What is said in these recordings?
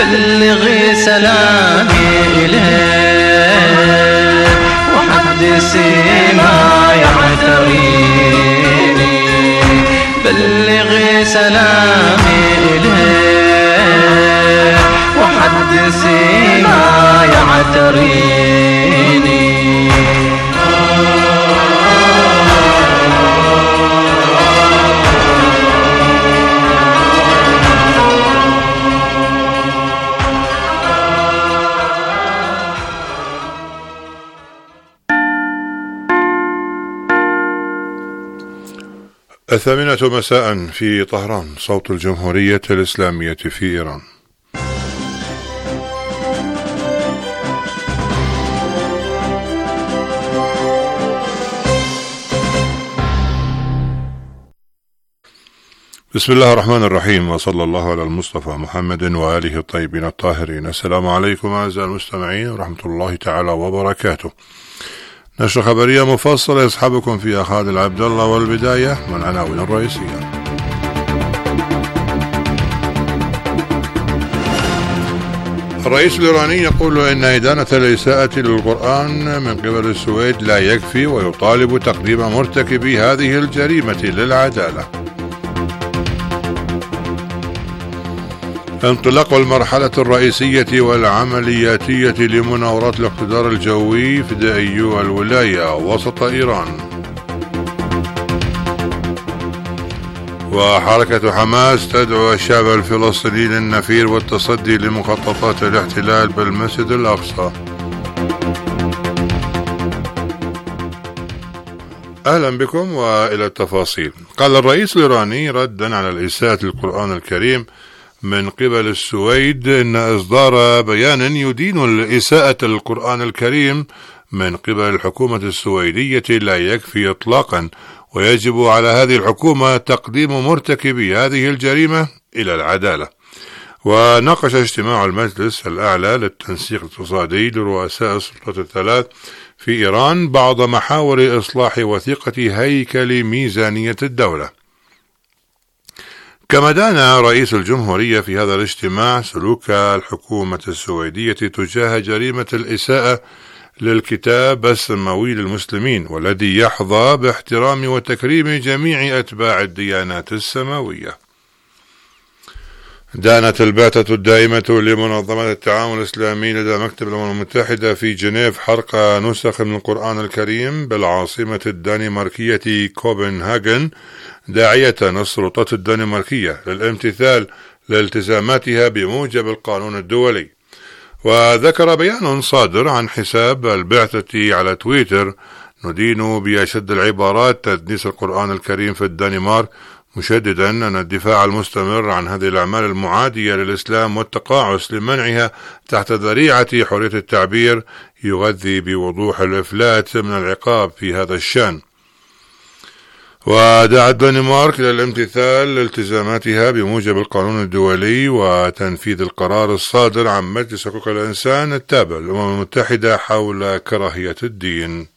بلغي سلامي إليه وحدثي ما يعتريني، بلغي سلامي إليه وحدثي ما يعتريني. الثامنة مساء في طهران، صوت الجمهورية الإسلامية في إيران. بسم الله الرحمن الرحيم، وصلى الله على المصطفى محمد وآله الطيبين الطاهرين. السلام عليكم أعزائي المستمعين ورحمة الله تعالى وبركاته. نشرة خبرية مفصلة يصحبكم فيها خالد عبد الله، والبداية من العناوين الرئيسية. الرئيس الإيراني يقول إن إدانة الإساءة للقرآن من قبل السويد لا يكفي، ويطالب تقديم مرتكبي هذه الجريمة للعدالة. انطلاق المرحلة الرئيسية والعملياتية لمناورات الاقتدار الجوي في دائيو الولاية وسط إيران. وحركة حماس تدعو الشعب الفلسطيني للنفير والتصدي لمخططات الاحتلال بالمسجد الأقصى. أهلا بكم وإلى التفاصيل. قال الرئيس الإيراني ردا على الإساءة للقرآن الكريم من قبل السويد إن إصدار بيان يدين الإساءة للقرآن الكريم من قبل الحكومة السويدية لا يكفي إطلاقا، ويجب على هذه الحكومة تقديم مرتكبي هذه الجريمة إلى العدالة. وناقش اجتماع المجلس الأعلى للتنسيق الاقتصادي لرؤساء السلطات الثلاث في إيران بعض محاور إصلاح وثيقة هيكل ميزانية الدولة. كما دان رئيس الجمهورية في هذا الاجتماع سلوك الحكومة السويدية تجاه جريمة الإساءة للكتاب السماوي للمسلمين، والذي يحظى باحترام وتكريم جميع أتباع الديانات السماوية. دانت البعثة الدائمة لمنظمة التعاون الإسلامي لدى مكتب الأمم المتحدة في جنيف حرق نسخ من القرآن الكريم بالعاصمة الدنماركية كوبنهاغن، داعية السلطات الدنماركية للامتثال لالتزاماتها بموجب القانون الدولي. وذكر بيان صادر عن حساب البعثة على تويتر: ندين بأشد العبارات تدنيس القرآن الكريم في الدنمارك، مشددا أن الدفاع المستمر عن هذه الأعمال المعادية للإسلام والتقاعس لمنعها تحت ذريعة حرية التعبير يغذي بوضوح الإفلات من العقاب في هذا الشأن. ودعت الدنمارك إلى الامتثال لالتزاماتها بموجب القانون الدولي وتنفيذ القرار الصادر عن مجلس حقوق الإنسان التابع للأمم المتحدة حول كراهية الدين.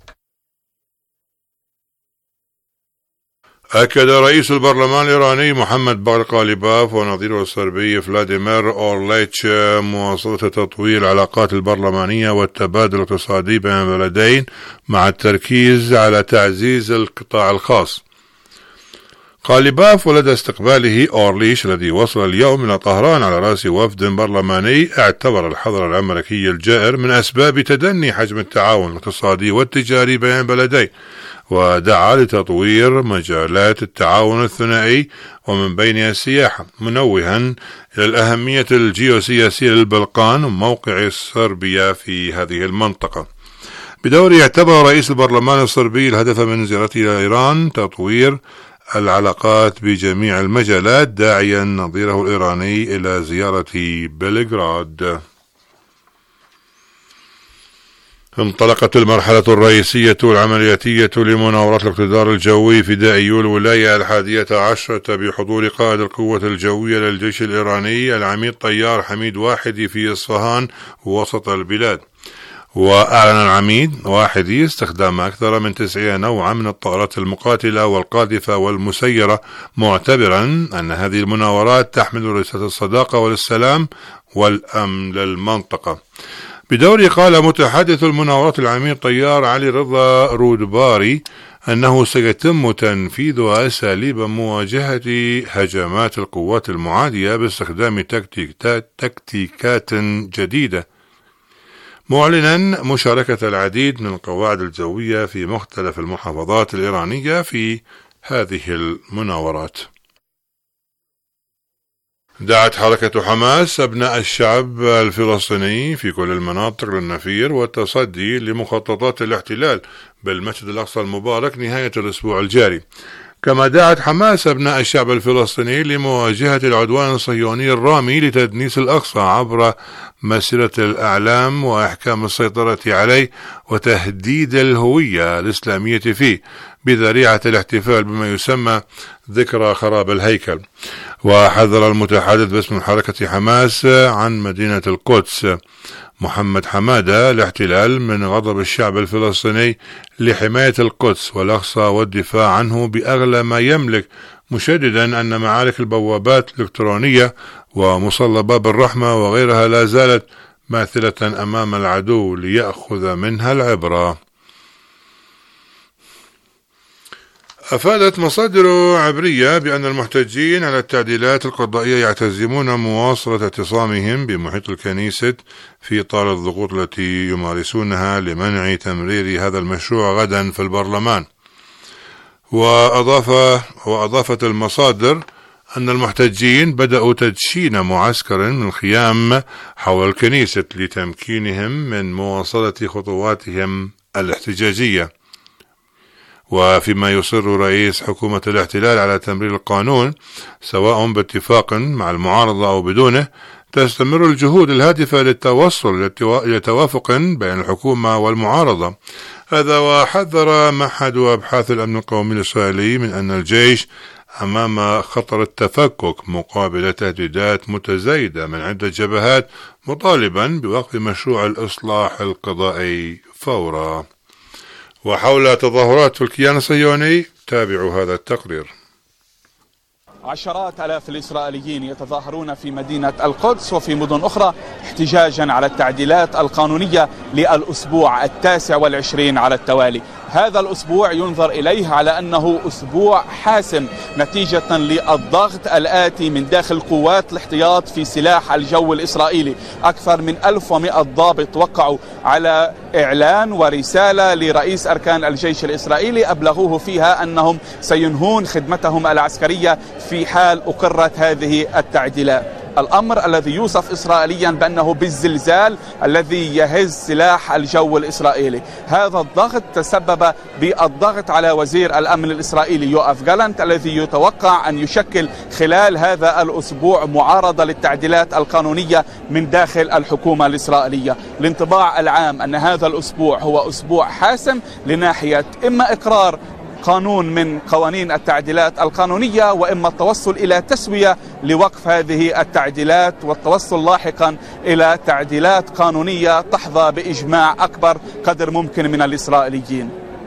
أكد رئيس البرلمان الإيراني محمد باقر قاليباف ونظيره الصربي فلاديمير أورليتش مواصلة تطوير العلاقات البرلمانية والتبادل الاقتصادي بين البلدين مع التركيز على تعزيز القطاع الخاص. قاليباف ولدى استقباله أورليش الذي وصل اليوم إلى طهران على رأس وفد برلماني اعتبر الحظر الأمريكي الجائر من أسباب تدني حجم التعاون الاقتصادي والتجاري بين البلدين، ودعا لتطوير مجالات التعاون الثنائي ومن بينها السياحة، منوها إلى الأهمية الجيوسياسية للبلقان وموقع صربيا في هذه المنطقة. بدوره اعتبر رئيس البرلمان الصربي الهدف من زيارته إلى إيران تطوير العلاقات بجميع المجالات، داعيا نظيره الإيراني إلى زيارة بلغراد. انطلقت المرحلة الرئيسية والعملياتية لمناورات الاقتدار الجوي في دائيو الولاية 11 بحضور قائد القوة الجوية للجيش الإيراني العميد طيار حميد واحد في إصفهان وسط البلاد. وأعلن العميد واحدي استخدام أكثر من 90 نوعا من الطائرات المقاتلة والقاذفة والمسيرة، معتبرا أن هذه المناورات تحمل رسالة الصداقة والسلام والأمن للمنطقة. بدوره قال متحدث المناورات العميد طيار علي رضا رودباري أنه سيتم تنفيذ أساليب مواجهة هجمات القوات المعادية باستخدام تكتيكات جديدة، معلنا مشاركة العديد من القواعد الجوية في مختلف المحافظات الإيرانية في هذه المناورات. دعت حركة حماس أبناء الشعب الفلسطيني في كل المناطق للنفير والتصدي لمخططات الاحتلال بالمسجد الأقصى المبارك نهاية الأسبوع الجاري. كما دعت حماس أبناء الشعب الفلسطيني لمواجهة العدوان الصهيوني الرامي لتدنيس الأقصى عبر مسيرة الأعلام وإحكام السيطرة عليه وتهديد الهوية الإسلامية فيه بذريعة الاحتفال بما يسمى ذكرى خراب الهيكل. وحذر المتحدث باسم حركة حماس عن مدينة القدس محمد حمادة الاحتلال من غضب الشعب الفلسطيني لحماية القدس والأقصى والدفاع عنه بأغلى ما يملك، مشددا أن معارك البوابات الإلكترونية ومصلى باب الرحمة وغيرها لا زالت ماثلة أمام العدو ليأخذ منها العبرة. أفادت مصادر عبرية بأن المحتجين على التعديلات القضائية يعتزمون مواصلة اعتصامهم بمحيط الكنيسة في إطار الضغوط التي يمارسونها لمنع تمرير هذا المشروع غدا في البرلمان. وأضافت المصادر أن المحتجين بدأوا تدشين معسكر من الخيام حول الكنيسة لتمكينهم من مواصلة خطواتهم الاحتجاجية. وفيما يصر رئيس حكومة الاحتلال على تمرير القانون سواء باتفاق مع المعارضة أو بدونه، تستمر الجهود الهادفة للتوصل إلى توافق بين الحكومة والمعارضة. هذا وحذر معهد أبحاث الأمن القومي الإسرائيلي من أن الجيش أمام خطر التفكك مقابل تهديدات متزايدة من عدة جبهات، مطالبا بوقف مشروع الإصلاح القضائي فورا. وحول تظاهرات في الكيان الصهيوني تابعوا هذا التقرير. عشرات آلاف الإسرائيليين يتظاهرون في مدينة القدس وفي مدن أخرى احتجاجا على التعديلات القانونية للأسبوع 29 على التوالي. هذا الأسبوع ينظر إليه على أنه أسبوع حاسم نتيجة للضغط الآتي من داخل قوات الاحتياط في سلاح الجو الإسرائيلي. أكثر من 1100 ضابط وقعوا على إعلان ورسالة لرئيس أركان الجيش الإسرائيلي أبلغوه فيها أنهم سينهون خدمتهم العسكرية في حال أقرت هذه التعديلات. الأمر الذي يوصف إسرائيليا بأنه بالزلزال الذي يهز سلاح الجو الإسرائيلي. هذا الضغط تسبب بالضغط على وزير الأمن الإسرائيلي يوآف جالنت الذي يتوقع أن يشكل خلال هذا الأسبوع معارضة للتعديلات القانونية من داخل الحكومة الإسرائيلية. الانطباع العام أن هذا الأسبوع هو أسبوع حاسم لناحية إما إقرار قانون من قوانين التعديلات القانونية وإما التوصل إلى تسوية لوقف هذه التعديلات والتوصل لاحقا إلى تعديلات قانونية تحظى بإجماع أكبر قدر ممكن من الإسرائيليين.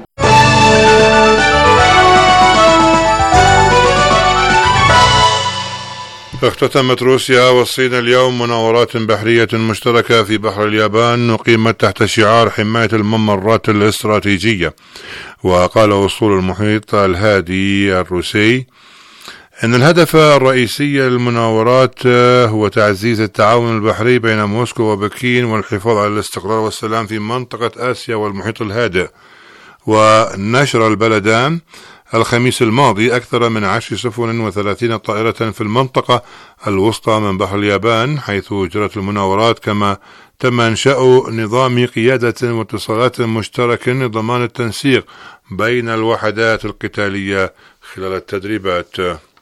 اختتمت روسيا والصين اليوم مناورات بحرية مشتركة في بحر اليابان أقيمت تحت شعار حماية الممرات الاستراتيجية. وقال وصول المحيط الهادي الروسي أن الهدف الرئيسي للمناورات هو تعزيز التعاون البحري بين موسكو وبكين والحفاظ على الاستقرار والسلام في منطقة آسيا والمحيط الهادئ. ونشر البلدان الخميس الماضي أكثر من 10 سفن و30 طائرة في المنطقة الوسطى من بحر اليابان حيث جرت المناورات، كما تم إنشاء نظام قيادة واتصالات مشترك لضمان التنسيق بين الوحدات القتالية خلال التدريبات.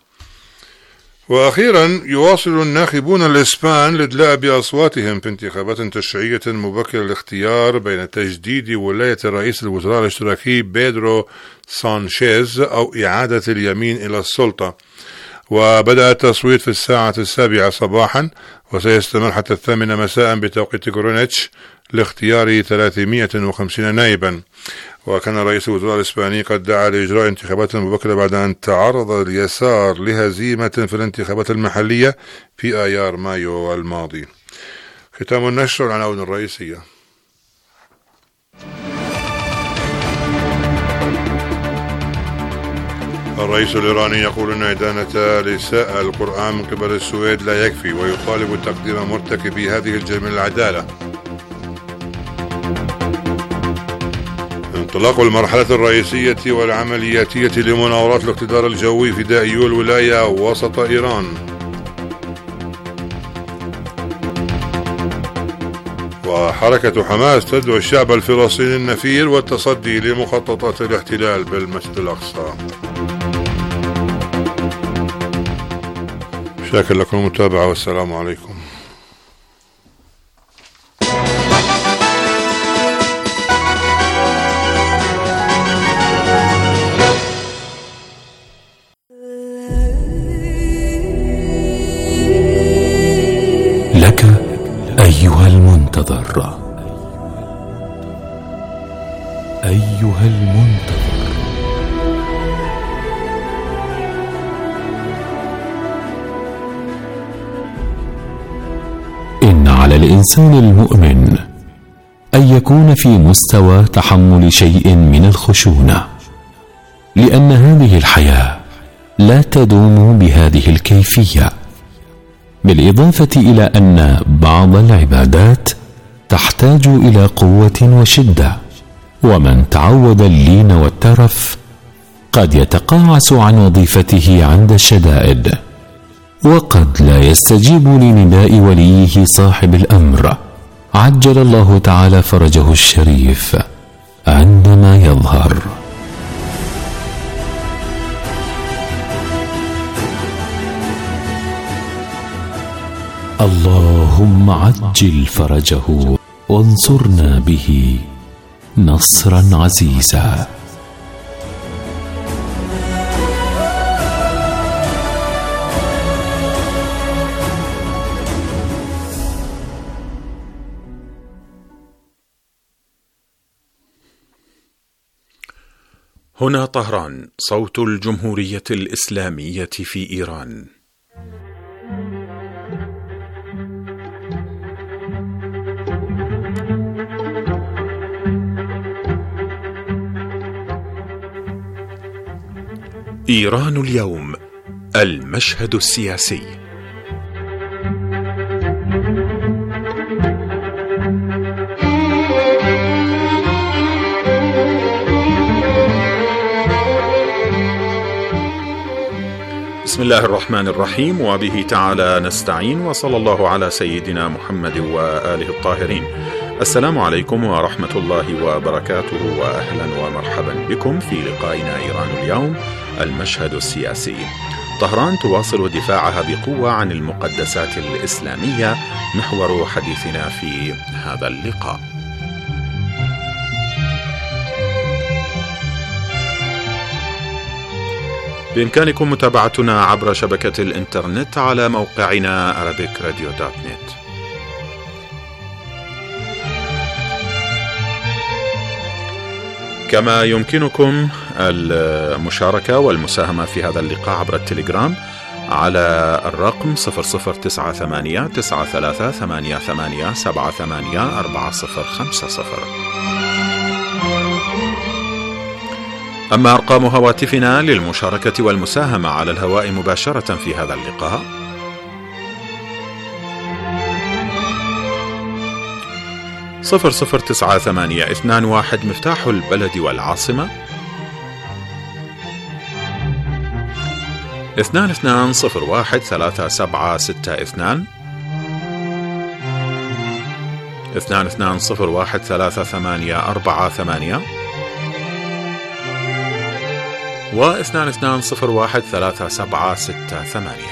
وأخيرا يواصل الناخبون الإسبان الإدلاء بأصواتهم في انتخابات تشريعية مبكرة الاختيار بين تجديد ولاية رئيس الوزراء الاشتراكي بيدرو سانشيز أو إعادة اليمين إلى السلطة. وبدأ التصويت في الساعة 7 صباحا، وسيستمر حتى 8 مساء بتوقيت غرينتش لاختيار 350 نائبا. وكان رئيس الوزراء الإسباني قد دعا لإجراء انتخابات مبكرة بعد أن تعرض اليسار لهزيمة في الانتخابات المحلية في آيار مايو الماضي. ختام النشر العناوين الرئيسية. الرئيس الإيراني يقول أن إدانة لساء القرآن من قبل السويد لا يكفي، ويطالب تقدير مرتكبي هذه الجريمة العدالة. انطلاق المرحلة الرئيسية والعملياتية لمناورات الاقتدار الجوي في دائيو الولاية وسط إيران. وحركة حماس تدعو الشعب الفلسطيني النفير والتصدي لمخططات الاحتلال بالمسجد الأقصى. شاكر لكم المتابعة والسلام عليكم. لك أيها المنتظر، أيها المنتظر، إن على الإنسان المؤمن أن يكون في مستوى تحمل شيء من الخشونة، لأن هذه الحياة لا تدوم بهذه الكيفية، بالإضافة إلى أن بعض العبادات تحتاج إلى قوة وشدة، ومن تعود اللين والترف قد يتقاعس عن وظيفته عند الشدائد، وقد لا يستجيب لنداء وليه صاحب الأمر عجل الله تعالى فرجه الشريف عندما يظهر. اللهم عجل فرجه وانصرنا به نصرا عزيزا. هنا طهران، صوت الجمهورية الإسلامية في إيران. إيران اليوم، المشهد السياسي. بسم الله الرحمن الرحيم، وبه تعالى نستعين، وصلى الله على سيدنا محمد وآله الطاهرين. السلام عليكم ورحمة الله وبركاته، وأهلا ومرحبا بكم في لقائنا إيران اليوم، المشهد السياسي. طهران تواصل دفاعها بقوة عن المقدسات الإسلامية، محور حديثنا في هذا اللقاء. بإمكانكم متابعتنا عبر شبكة الإنترنت على موقعنا arabicradio.net. كما يمكنكم المشاركة والمساهمة في هذا اللقاء عبر التليجرام على الرقم 00989388784050. أما أرقام هواتفنا للمشاركة والمساهمة على الهواء مباشرة في هذا اللقاء: 009821 مفتاح البلد والعاصمة، 22013762، 22013848، و 22013768.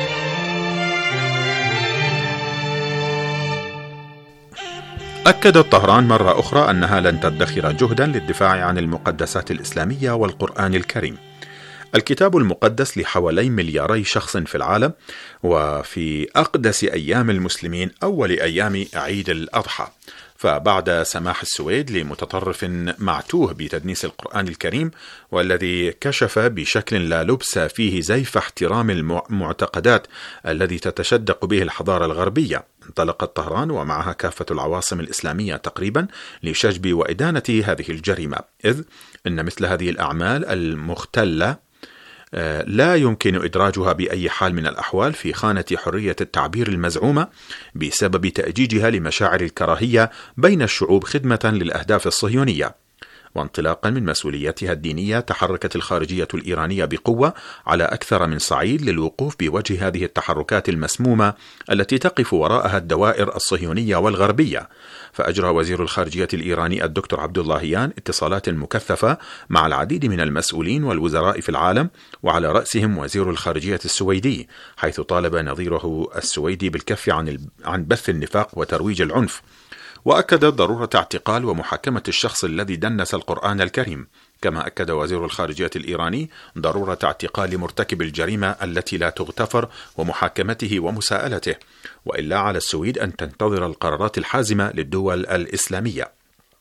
أكدت طهران مرة أخرى أنها لن تدخر جهدا للدفاع عن المقدسات الإسلامية والقرآن الكريم. الكتاب المقدس لحوالي 2 مليار شخص في العالم، وفي أقدس أيام المسلمين أول أيام عيد الأضحى. فبعد سماح السويد لمتطرف معتوه بتدنيس القرآن الكريم، والذي كشف بشكل لا لبس فيه زيف احترام المعتقدات الذي تتشدق به الحضارة الغربية، انطلقت طهران ومعها كافة العواصم الإسلامية تقريبا لشجب وإدانة هذه الجريمة، إذ أن مثل هذه الأعمال المختلة لا يمكن إدراجها بأي حال من الأحوال في خانة حرية التعبير المزعومة بسبب تأجيجها لمشاعر الكراهية بين الشعوب خدمة للأهداف الصهيونية. وانطلاقا من مسؤوليتها الدينية، تحركت الخارجية الإيرانية بقوة على أكثر من صعيد للوقوف بوجه هذه التحركات المسمومة التي تقف وراءها الدوائر الصهيونية والغربية. فأجرى وزير الخارجية الإيراني الدكتور عبد اللهيان اتصالات مكثفة مع العديد من المسؤولين والوزراء في العالم، وعلى رأسهم وزير الخارجية السويدي، حيث طالب نظيره السويدي بالكف عن بث النفاق وترويج العنف، وأكد ضرورة اعتقال ومحاكمة الشخص الذي دنس القرآن الكريم. كما أكد وزير الخارجية الإيراني ضرورة اعتقال مرتكب الجريمة التي لا تغتفر ومحاكمته ومساءلته، وإلا على السويد أن تنتظر القرارات الحازمة للدول الإسلامية.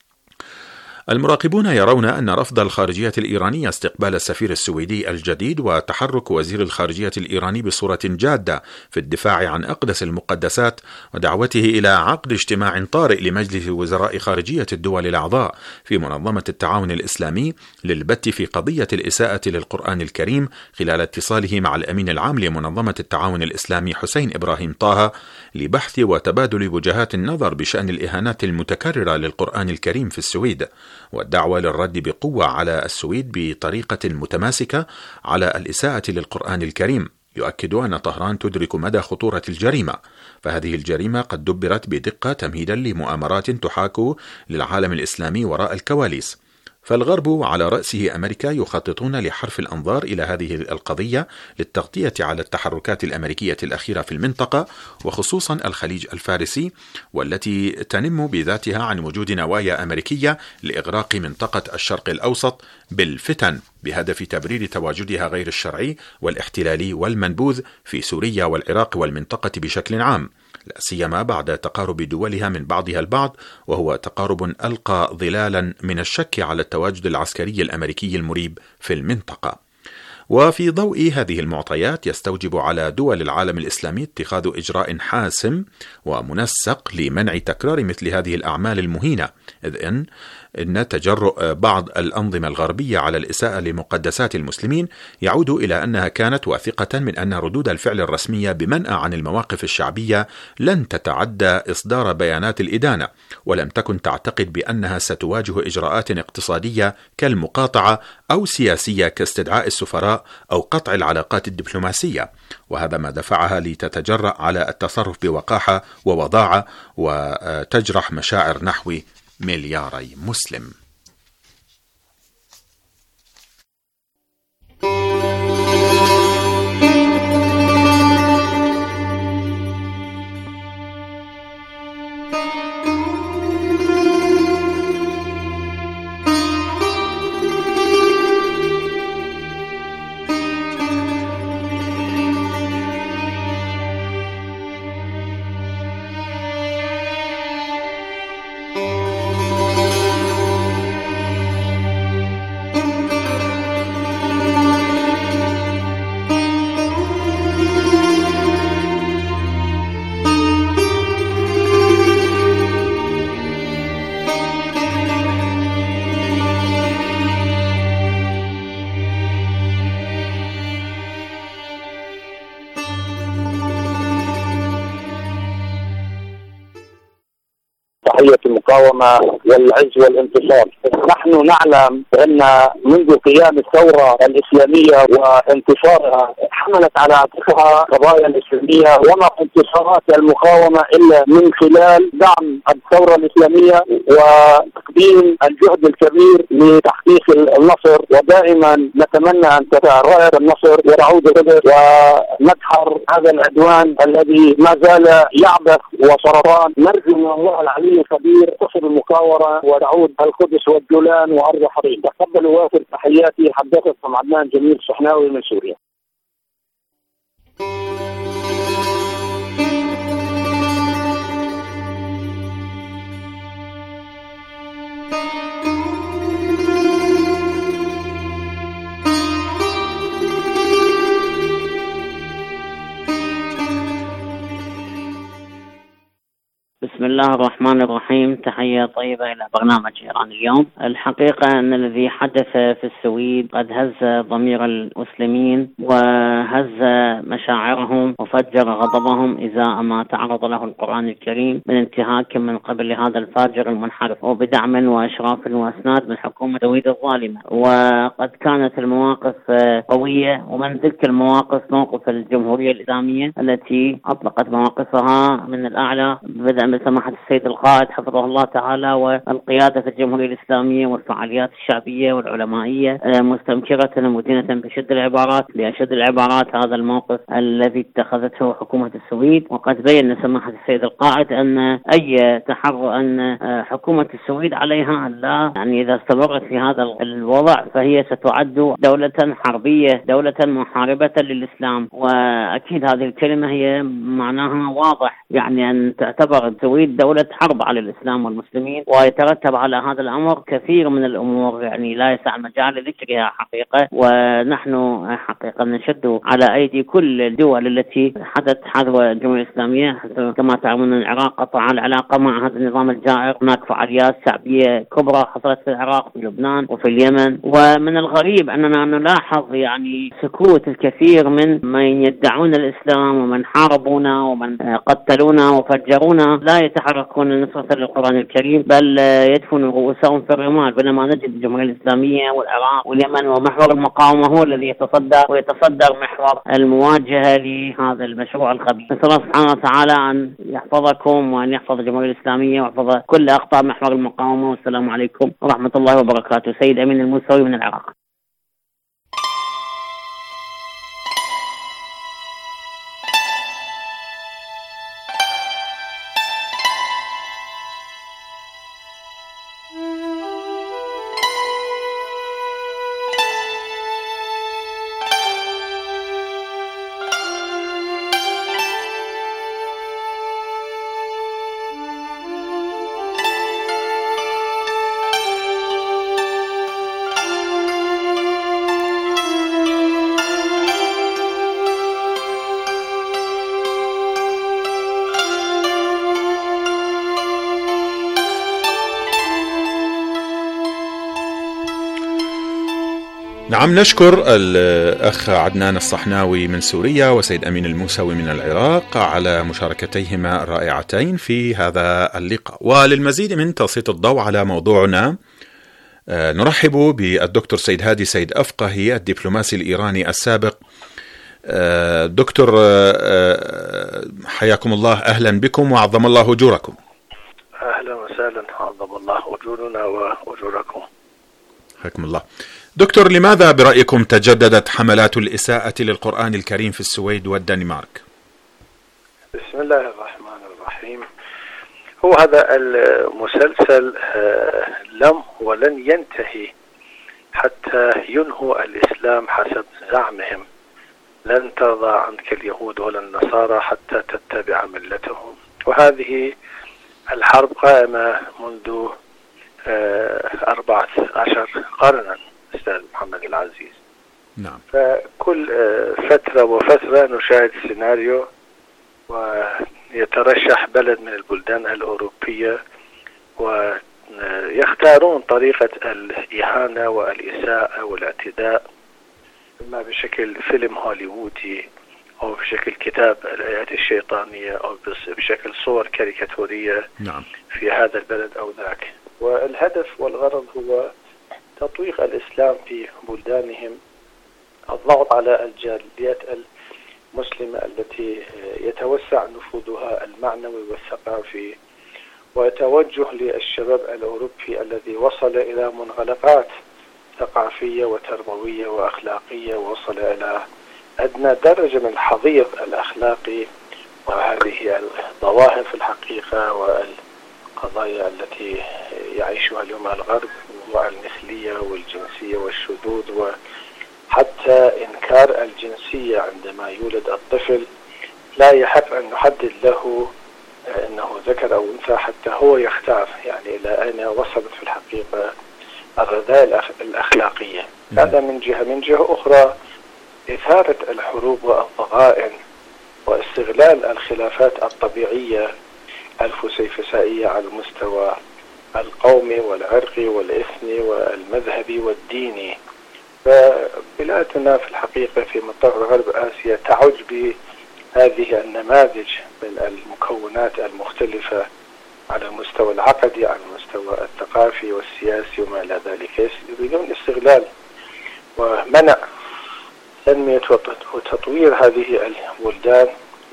المراقبون يرون أن رفض الخارجية الإيرانية استقبال السفير السويدي الجديد وتحرك وزير الخارجية الإيراني بصورة جادة في الدفاع عن أقدس المقدسات ودعوته إلى عقد اجتماع طارئ لمجلس وزراء خارجية الدول الأعضاء في منظمة التعاون الإسلامي للبت في قضية الإساءة للقرآن الكريم، خلال اتصاله مع الأمين العام لمنظمة التعاون الإسلامي حسين إبراهيم طه لبحث وتبادل وجهات النظر بشأن الإهانات المتكررة للقرآن الكريم في السويد، والدعوة للرد بقوة على السويد بطريقة متماسكة على الإساءة للقرآن الكريم. يؤكد أن طهران تدرك مدى خطورة الجريمة، فهذه الجريمة قد دبرت بدقة تمهيدا لمؤامرات تحاك للعالم الإسلامي وراء الكواليس. فالغرب على رأسه أمريكا يخططون لحرف الأنظار إلى هذه القضية للتغطية على التحركات الأمريكية الأخيرة في المنطقة، وخصوصا الخليج الفارسي، والتي تنم بذاتها عن وجود نوايا أمريكية لإغراق منطقة الشرق الأوسط بالفتن بهدف تبرير تواجدها غير الشرعي والاحتلالي والمنبوذ في سوريا والعراق والمنطقة بشكل عام، لا سيما بعد تقارب دولها من بعضها البعض، وهو تقارب ألقى ظلالا من الشك على التواجد العسكري الأمريكي المريب في المنطقة. وفي ضوء هذه المعطيات يستوجب على دول العالم الإسلامي اتخاذ إجراء حاسم ومنسق لمنع تكرار مثل هذه الأعمال المهينة، إذ إن تجرؤ بعض الأنظمة الغربية على الإساءة لمقدسات المسلمين يعود إلى أنها كانت واثقة من أن ردود الفعل الرسمية بمنأى عن المواقف الشعبية لن تتعدى إصدار بيانات الإدانة، ولم تكن تعتقد بأنها ستواجه إجراءات اقتصادية كالمقاطعة أو سياسية كاستدعاء السفراء أو قطع العلاقات الدبلوماسية، وهذا ما دفعها لتتجرأ على التصرف بوقاحة ووضاعة وتجرح مشاعر نحو 2 مليار مسلم. تحية المقاومة والعز والانتصار. نحن نعلم أن منذ قيام الثورة الإسلامية وانتصارها حملت على عاتقها قضايا الإسلامية، وما انتصارات المقاومة إلا من خلال دعم الثورة الإسلامية مبذولين الجهد الكبير لتحقيق النصر، ودائما نتمنى أن تتغير النصر ويعود الربح وندحر هذا العدوان الذي ما زال يعبث وسرطان. نرجو من الله العلي القدير تصل المكاورة وتعود القدس والجولان وأرض حريم. تقبلوا وافر تحياتي، حدثكم عدنان جميل صحناوي من سوريا. بسم الله الرحمن الرحيم. تحية طيبة إلى برنامج إيران اليوم. الحقيقة أن الذي حدث في السويد قد هز ضمير المسلمين وهز مشاعرهم وفجر غضبهم إزاء ما تعرض له القرآن الكريم من انتهاك من قبل هذا الفاجر المنحرف، وبدعم وإشراف وإسناد من حكومة السويد الظالمة. وقد كانت المواقف قوية، ومن تلك المواقف موقف الجمهورية الإسلامية التي أطلقت مواقفها من الأعلى بدءا سماحة السيد القائد حفظه الله تعالى والقيادة في الجمهورية الإسلامية والفعاليات الشعبية والعلمائية، مستنكرة ومدينة بشد العبارات هذا الموقف الذي اتخذته حكومة السويد. وقد بين سماحة السيد القائد أن أي تحرر أن حكومة السويد عليها لا، يعني إذا استمرت في هذا الوضع فهي ستعد دولة حربية، دولة محاربة للإسلام. وأكيد هذه الكلمة هي معناها واضح، يعني أن تعتبر السويد دولة حرب على الإسلام والمسلمين، ويترتب على هذا الأمر كثير من الأمور يعني لا يسع مجال لذكرها حقيقة. ونحن حقيقة نشد على أيدي كل الدول التي حدث حذو الجمهورية الإسلامية. كما تعلمون العراق قطع العلاقة مع هذا النظام الجائر، هناك فعاليات شعبية كبرى حصلت في العراق في لبنان وفي اليمن. ومن الغريب أننا نلاحظ يعني سكوت الكثير من يدعون الإسلام ومن حاربونا ومن قتلونا وفجرونا لا يتحركون نصرة للقرآن الكريم، بل يدفنوا رؤوسهم في الرمال، بينما نجد الجمهورية الإسلامية والعراق واليمن ومحور المقاومة هو الذي يتصدر محور المواجهة لهذا المشروع الخبيث. نسأل الله سبحانه وتعالى أن يحفظكم وأن يحفظ الجمهورية الإسلامية ويحفظ كل أخطاء محور المقاومة. والسلام عليكم ورحمة الله وبركاته. سيد أمين الموسوي من العراق. نعم، نشكر الأخ عدنان الصحناوي من سوريا وسيد أمين الموسوي من العراق على مشاركتيهما الرائعتين في هذا اللقاء. وللمزيد من تسليط الضوء على موضوعنا نرحب بالدكتور سيد هادي سيد أفقهي الدبلوماسي الإيراني السابق. دكتور حياكم الله، أهلا بكم وعظم الله أجوركم. أهلا وسهلا، عظم الله أجورنا وأجوركم. حياكم الله. دكتور، لماذا برأيكم تجددت حملات الإساءة للقرآن الكريم في السويد والدنمارك؟ بسم الله الرحمن الرحيم. هو هذا المسلسل لم ولن ينتهي حتى ينهوا الإسلام حسب زعمهم. لن ترضى عنك اليهود ولا النصارى حتى تتبع ملتهم. وهذه الحرب قائمة منذ 14 قرنا أستاذ محمد العزيز. نعم. فكل فترة وفترة نشاهد سيناريو ويترشح بلد من البلدان الأوروبية ويختارون طريقة الإهانة والإساءة والاعتداء، إما بشكل فيلم هوليوودي أو بشكل كتاب الآيات الشيطانية أو بشكل صور كاريكاتورية. نعم. في هذا البلد أو ذاك. والهدف والغرض هو تطويق الإسلام في بلدانهم، الضغط على الجاليات المسلمة التي يتوسع نفوذها المعنوي والثقافي وتوجه للشباب الأوروبي الذي وصل إلى منغلقات ثقافية وتربوية وأخلاقية، ووصل إلى أدنى درجة من الحضيض الأخلاقي، وهذه الظواهر في الحقيقة والقضايا التي يعيشها اليوم الغرب، والمثلية والجنسية والشذوذ، وحتى إنكار الجنسية عندما يولد الطفل لا يحق أن نحدد له أنه ذكر أو أنثى حتى هو يختار، يعني إلى أين وصلت في الحقيقة الرذائل الأخلاقية. هذا من جهة. من جهة أخرى إثارة الحروب والضغائن واستغلال الخلافات الطبيعية الفسيفسائية على المستوى القومي والعرقي والإثني والمذهبي والديني. فبلادنا في الحقيقة في منطقة غرب آسيا تعج بهذه النماذج من المكونات المختلفة على المستوى العقدي، على المستوى الثقافي والسياسي وما إلى ذلك. يريدون استغلال ومنع تنمية وتطوير هذه البلدان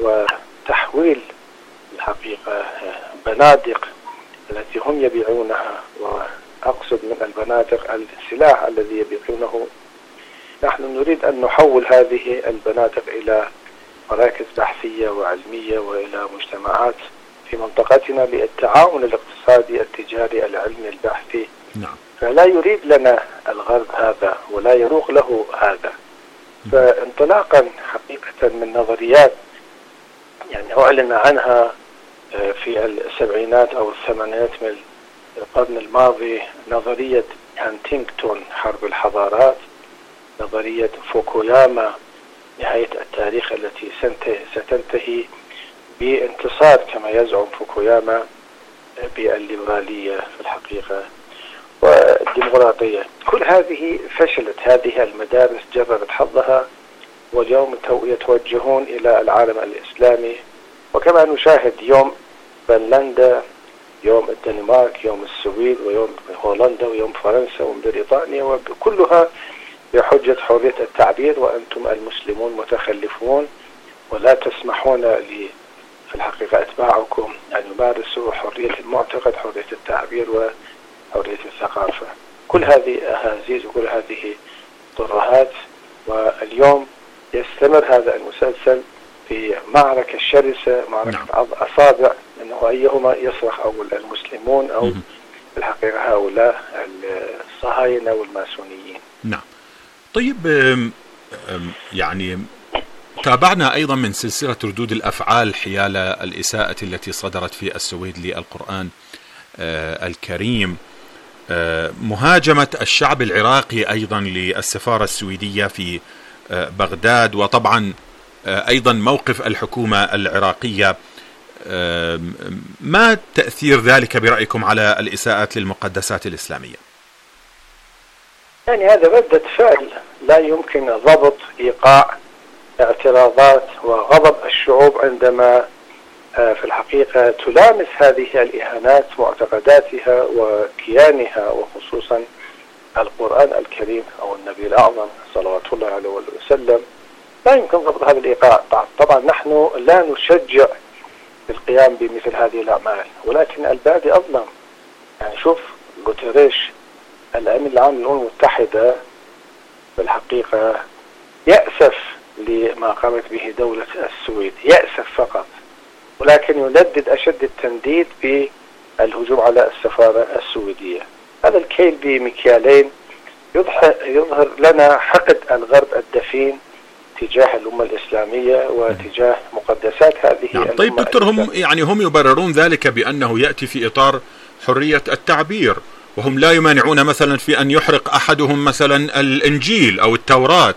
وتحويل الحقيقة بنادق التي هم يبيعونها، وأقصد من البنادق السلاح الذي يبيعونه. نحن نريد أن نحول هذه البنادق إلى مراكز بحثية وعلمية وإلى مجتمعات في منطقتنا للتعاون الاقتصادي التجاري العلمي البحثي. نعم. فلا يريد لنا الغرب هذا ولا يروق له هذا. فانطلاقا حقيقة من نظريات يعني أعلن عنها في السبعينات أو الثمانينات من القرن الماضي، نظرية هانتينغتون حرب الحضارات، نظرية فوكوياما نهاية التاريخ التي ستنتهي بانتصار كما يزعم فوكوياما بالليبرالية في الحقيقة والديمقراطية. كل هذه فشلت. هذه المدارس جربت حظها، واليوم يتوجهون إلى العالم الإسلامي، وكما نشاهد يوم فنلندا، يوم الدنمارك، يوم السويد، ويوم هولندا، ويوم فرنسا وبريطانيا، وكلها بحجة حرية التعبير، وأنتم المسلمون متخلفون ولا تسمحون في الحقيقة أتباعكم أن يمارسوا حرية المعتقد، حرية التعبير وحرية الثقافة. كل هذه أهازيز وكل هذه ترهات، واليوم يستمر هذا المسلسل في معركة شرسة، معركة أصابع، أنه أيهما يصرخ، أو المسلمون أو في الحقيقة هؤلاء الصهاينة والماسونيين. نعم. طيب، يعني تابعنا أيضا من سلسلة ردود الأفعال حيال الإساءة التي صدرت في السويد للقرآن الكريم، مهاجمة الشعب العراقي أيضا للسفارة السويدية في بغداد، وطبعا أيضا موقف الحكومة العراقية. ما تأثير ذلك برأيكم على الإساءات للمقدسات الإسلامية؟ يعني هذا ردة فعل لا يمكن ضبط إيقاع اعتراضات وغضب الشعوب عندما في الحقيقة تلامس هذه الإهانات معتقداتها وكيانها، وخصوصا القرآن الكريم أو النبي الأعظم صلوات الله عليه وسلم. لا يمكن ضبط هذا الإيقاع. طبعا نحن لا نشجع القيام بمثل هذه الأعمال، ولكن البادئ أظلم. يعني شوف غوتيريش الأمين العام للأمم المتحدة في الحقيقة يأسف لما قامت به دولة السويد، يأسف فقط، ولكن يندد أشد التنديد بالهجوم على السفارة السويدية. هذا الكيل بمكيالين يظهر لنا حقد الغرب الدفين تجاه الأمة الإسلامية وتجاه مقدسات هذه. نعم. طيب دكتور، هم يبررون ذلك بأنه يأتي في إطار حرية التعبير، وهم لا يمانعون مثلا في أن يحرق أحدهم مثلا الإنجيل أو التوراة،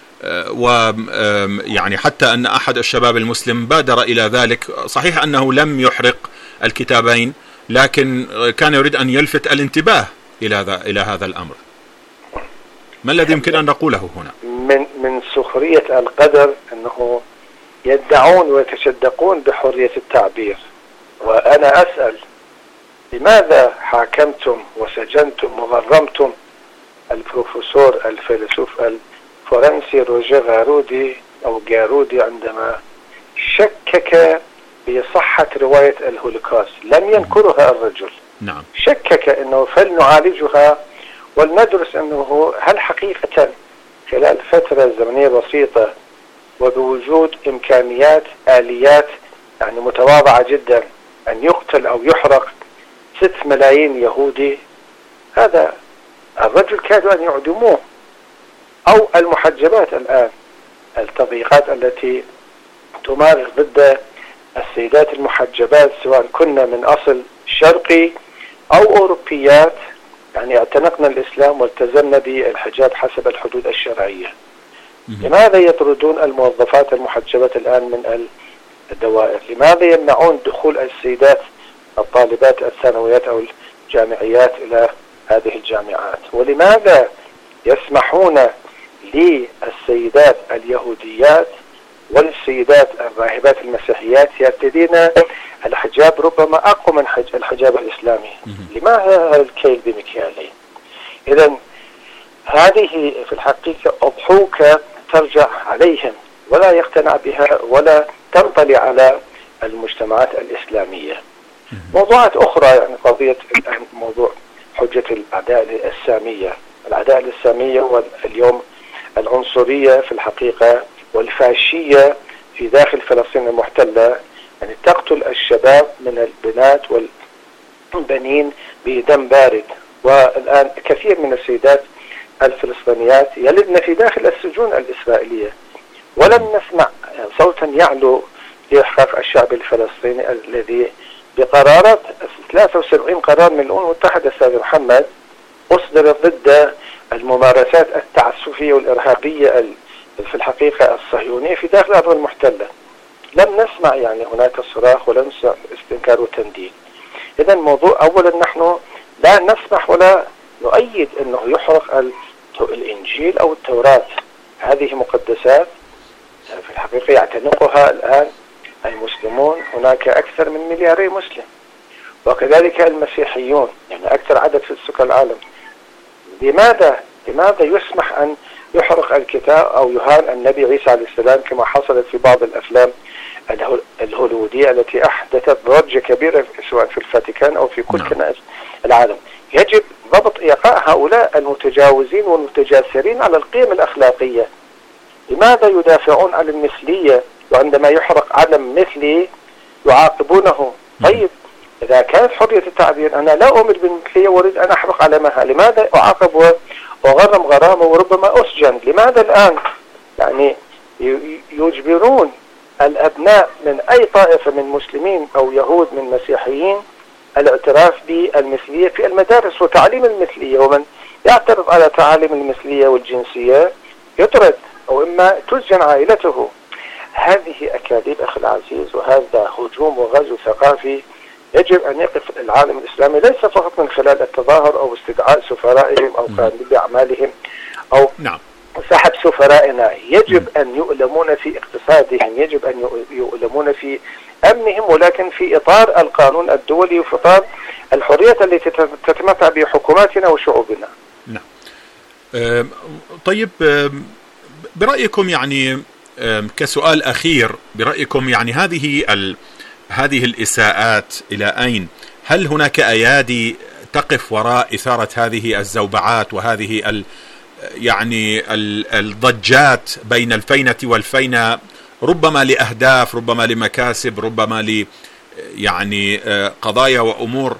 ويعني حتى أن أحد الشباب المسلم بادر إلى ذلك. صحيح أنه لم يحرق الكتابين، لكن كان يريد أن يلفت الانتباه إلى هذا الأمر. ما الذي يمكن أن نقوله هنا؟ من سخرية القدر أنه يدعون ويتشدقون بحرية التعبير. وأنا أسأل، لماذا حاكمتم وسجنتم وغرمتم البروفيسور الفيلسوف الفرنسي روجيه غارودي عندما شكك بصحة رواية الهولوكوست، لم ينكرها الرجل. نعم. شكك أنه فلنعالجها ولندرس أنه هل حقيقة خلال فترة زمنية بسيطة وبوجود إمكانيات آليات يعني متواضعة جدا أن يقتل أو يحرق 6 ملايين يهودي، هذا الرجل كادوا أن يعدموه. أو المحجبات الآن، التضييقات التي تمارس ضد السيدات المحجبات سواء كنا من أصل شرقي أو أوروبيات، يعني اعتنقنا الإسلام والتزمنا بالحجاب حسب الحدود الشرعية. لماذا يطردون الموظفات المحجبات الآن من الدوائر؟ لماذا يمنعون دخول السيدات الطالبات الثانويات أو الجامعيات إلى هذه الجامعات؟ ولماذا يسمحون للسيدات اليهوديات والسيدات الراهبات المسيحيات يرتدين الحجاب ربما أقوى من الحجاب الإسلامي؟ لماذا هذا الكيل بمكيالين؟ إذن هذه في الحقيقة أضحوكة ترجع عليهم ولا يقتنع بها ولا تنطلي على المجتمعات الإسلامية. موضوعات أخرى، يعني قضية الآن موضوع حجة الأعداء السامية. الأعداء السامية واليوم العنصرية في الحقيقة والفاشية في داخل فلسطين المحتلة، يعني تقتل الشباب من البنات والبنين بدم بارد. والآن كثير من السيدات الفلسطينيات يلدن في داخل السجون الإسرائيلية، ولم نسمع صوتا يعلو لإحقاق الشعب الفلسطيني الذي بقرارات 73 قرار من الأمم المتحدة أستاذ محمد أصدرت ضد الممارسات التعسفية والإرهابية في الحقيقة الصهيونية في داخل الأرض المحتلة. لم نسمع يعني هناك صراخ ولم نسمع استنكار وتنديد. إذا الموضوع أولا نحن لا نسمح ولا نؤيد أنه يحرق الإنجيل أو التوراة. هذه مقدسات في الحقيقة يعتنقها الآن المسلمون، هناك أكثر من 2 مليار مسلم، وكذلك المسيحيون، يعني أكثر عدد في سكان العالم. لماذا يسمح أن يحرق الكتاب أو يهان النبي عيسى عليه السلام كما حصلت في بعض الأفلام الهوليوودية التي أحدثت ضجة كبيرة سواء في الفاتيكان أو في كل كنائس العالم؟ يجب ضبط إيقاع هؤلاء المتجاوزين والمتجاسرين على القيم الأخلاقية. لماذا يدافعون عن المثلية وعندما يحرق علم مثلي يعاقبونه؟ طيب إذا كانت حرية التعبير، أنا لا أؤمن بالمثلية وأريد أن أحرق علمها، لماذا أعاقب وغرم غرامة وربما أسجن؟ لماذا الآن يعني يجبرون الأبناء من أي طائفة من مسلمين أو يهود من مسيحيين الاعتراف بالمثلية في المدارس وتعليم المثلية؟ ومن يعترض على تعاليم المثلية والجنسية يطرد أو إما تسجن عائلته. هذه أكاذيب أخي العزيز، وهذا هجوم وغزو ثقافي يجب أن يقف العالم الإسلامي ليس فقط من خلال التظاهر أو استدعاء سفرائهم أو قيام بأعمالهم أو سحب سفرائنا. يجب أن يؤلمون في اقتصادهم، يجب أن يؤلمون في أمنهم، ولكن في إطار القانون الدولي وفي إطار الحريات التي تتمتع بحكوماتنا وشعوبنا. نعم. طيب برأيكم يعني كسؤال أخير، برأيكم يعني هذه الإساءات إلى أين؟ هل هناك أيادي تقف وراء إثارة هذه الزوبعات وهذه يعني الضجات بين الفينة والفينة، ربما لأهداف، ربما لمكاسب، ربما ل يعني قضايا وأمور